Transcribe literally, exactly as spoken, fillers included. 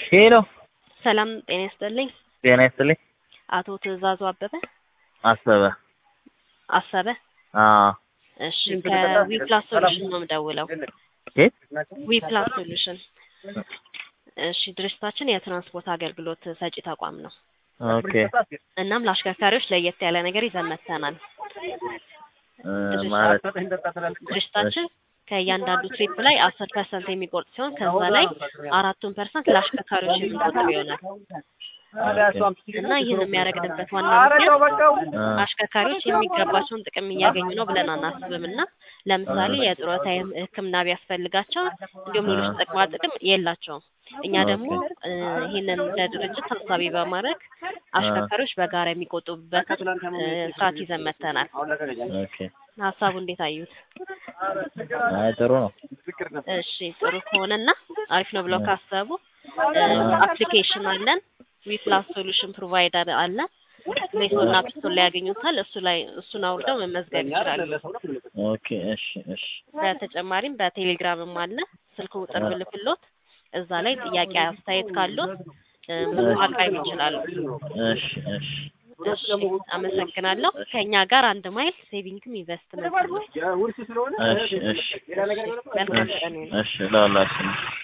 ሄሎ ሰላም ጤና ይስጥልኝ። ጤና ይስጥልኝ። አቶ ትዕዛዙ አበበ አሰበ አሰበ አዎ እሺ ከዊፕላስ ሶሉሽን ነው የምደውለው። የት? ዊፕላስ ሶሉሽን እሺ ድርጅታችን የትራንስፖርት አገልግሎት ሰጪ ተቋም ነው። ኦኬ እናም ለአሽከርካሪዎች ለየት ያለ ነገር ይዘን መጥተናል። ማለት ድርጅታችን ከእያንዳንዱ ትሪፕ ላይ አስር ፐርሰንት የሚቆርጥ ሲሆን ከዛ ላይ አራቱን ፐርሰንት ለአሽከርካሪዎች የምንቆጥብ ይሆናል። እና ይህን የሚያደርግበት ዋና ምክንያት አሽከርካሪዎች የሚገባቸውን ጥቅም እያገኙ ነው ብለን አናስብም እና ለምሳሌ የጡረታ ሕክምና ቢያስፈልጋቸው እንዲሁም ሌሎች ጥቅማ ጥቅም የላቸውም። እኛ ደግሞ ይህንን እንደ ድርጅት ታሳቢ በማድረግ አሽከርካሪዎች በጋራ የሚቆጥቡበት ስርዓት ይዘን መጥተናል። ኦኬ ሀሳቡ እንዴት አዩት? አይ ጥሩ ነው። እሺ ጥሩ ከሆነና አሪፍ ነው ብለው ካሰቡ አፕሊኬሽን አለን። ዊፕላስ ሶሉሽን ፕሮቫይደር አለ። ፕሌይ ስቶር እና አፕ ስቶር ላይ ያገኙታል። እሱ ላይ እሱን አውርደው መመዝገብ ይችላሉ። ኦኬ እሺ እሺ። በተጨማሪም በቴሌግራምም አለ። ስልክ ቁጥር ብልክሎት እዛ ላይ ጥያቄ አስተያየት ካሉት ማቅረብ ይችላሉ። እሺ እሺ እሺ አመሰግናለሁ። ከኛ ጋር አንድ ማይል ሴቪንግም ኢንቨስትመንት ነው። እሺ እሺ መልካም ቀን ይሁን። እሺ ላላችሁ